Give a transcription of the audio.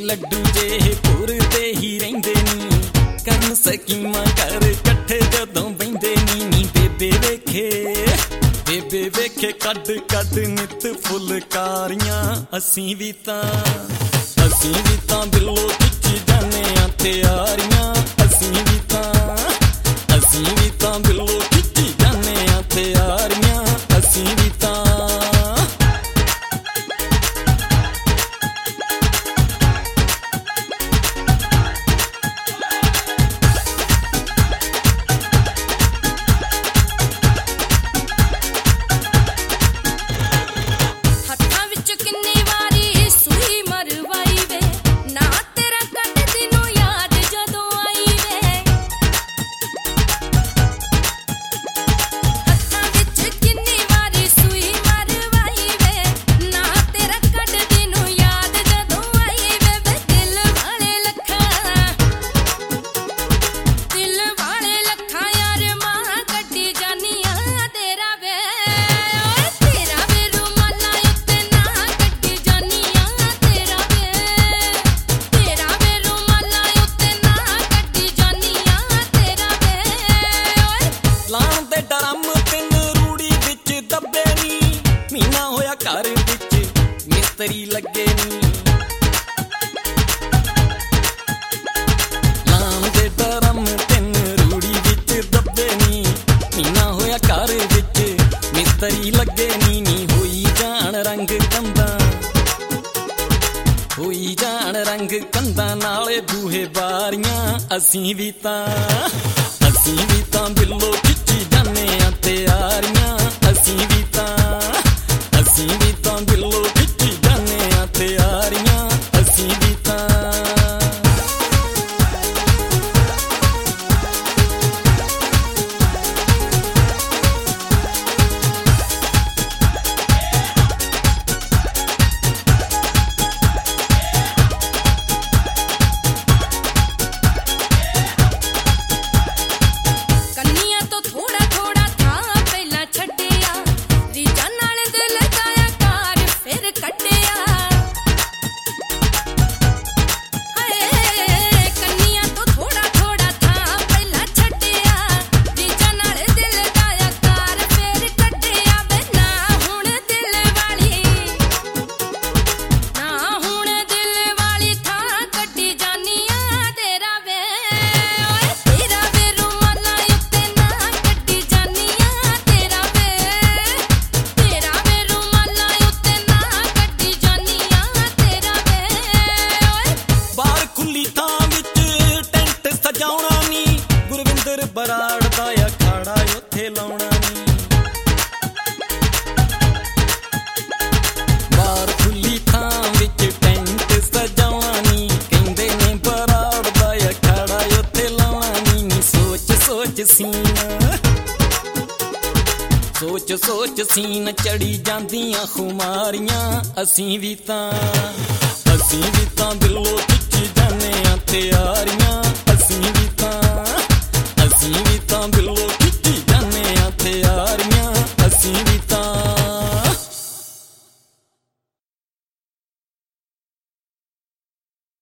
ਲੱਡੂ ਜੇ ਘੁਰਦੇ ਹੀ ਰਹਿੰਦੇ ਨੀ ਕਰਨ ਸਕੀਮਾਂ ਕਰ ਇਕੱਠੇ ਜਦੋਂ ਬਹਿੰਦੇ ਨੀ ਬੇਬੇ ਵੇਖੇ ਕੱਢ ਨਿੱਤ ਫੁਲਕਾਰੀਆਂ ਅਸੀਂ ਵੀ ਤਾਂ ਦਿਲੋਂ ਖਿੱਚੀ ਜਾਂਦੇ ਆ ਤਿਆਰੀਆਂ ਅਸੀਂ ਵੀ ਤਾਂ ਦਿਲੋਂ ਖਿੱਚੀ ਜਾਂਦੇ ਆ ਤਿਆਰੀਆਂ ਅਸੀਂ ਵੀ ਤਾਂ ਘਰ ਵਿੱਚ ਮਿਸਤਰੀ ਲੱਗੇ ਨੀ ਲਾਂ ਦੇ ਡਰਮ ਤਿੰਨ ਰੂੜੀ ਵਿੱਚ ਦੱਬੇ ਨੀ ਮਹੀਨਾ ਹੋਇਆ ਘਰ ਵਿੱਚ ਮਿਸਤਰੀ ਲੱਗੇ ਨੀ ਹੋਈ ਜਾਣ ਰੰਗ ਕੰਧਾਂ ਨਾਲੇ ਬੂਹੇ ਬਾਰੀਆਂ ਅਸੀਂ ਵੀ ਤਾਂ ਦਿਲੋਂ ਖਿੱਚੀ ਜਾਂਦੇ ਆ ਤਿਆਰੀਆਂ ਅਸੀਂ ਵੀ ਤਾਂ ਦਿਲੋਂ ਖਿੱਚੀ ਜਾਂਦੇ ਆ ਤਿਆਰੀਆਂ ਅਸੀਂ ਵੀ ਤਾਂ ਬਰਾੜ ਦਾ ਅਖਾੜਾ ਉੱਥੇ ਲਾਉਣਾ ਨੀ ਬਾਹਰ ਖੁੱਲੀ ਥਾਂ ਵਿੱਚ ਟੈਂਟ ਸਜਾਉਣਾ ਨੀ ਕਹਿੰਦੇ ਨੇ ਬਰਾੜ ਦਾ ਅਖਾੜਾ ਉੱਥੇ ਲਾਉਣਾ ਨੀ ਸੋਚ ਸੀਨ ਚੜੀ ਜਾਂਦੀਆਂ ਖੁਮਾਰੀਆਂ ਅਸੀਂ ਵੀ ਤਾਂ ਦਿਲੋਂ